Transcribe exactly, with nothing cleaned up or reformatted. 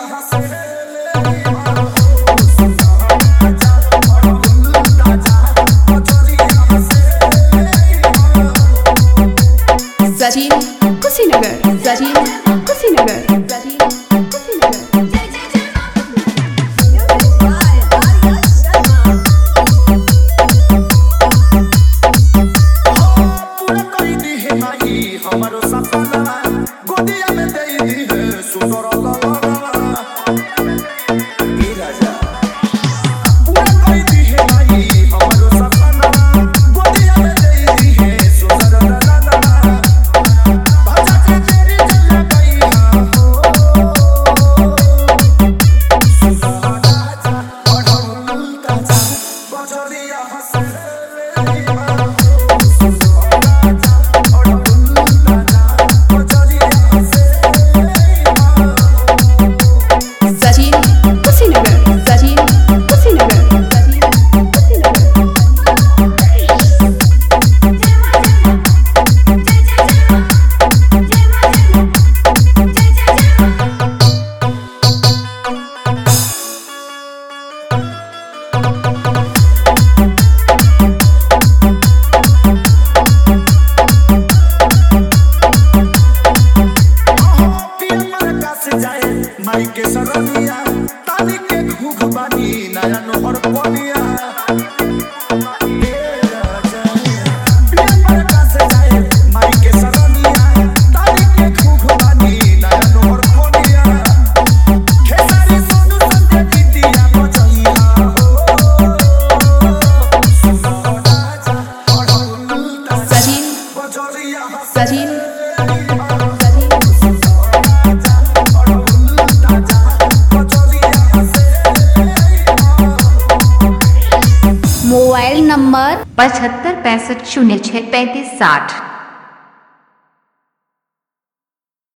सचिन कुशीनगर सचिन कुशीनगर सचिन कुशीनगर हमारो सपना गोदिया में दे दी है सुंदर माई के सरनिया ताली के घुघ बानी नया नोहर पनिया माई के सरनिया ताली के घुघ बानी नया नोहर पनिया खेसारी सोनू संजय बिटिया बजइया सचिन सचिन मोबाइल नंबर पचहत्तर पैंसठ शून्य छः पैंतीस साठ।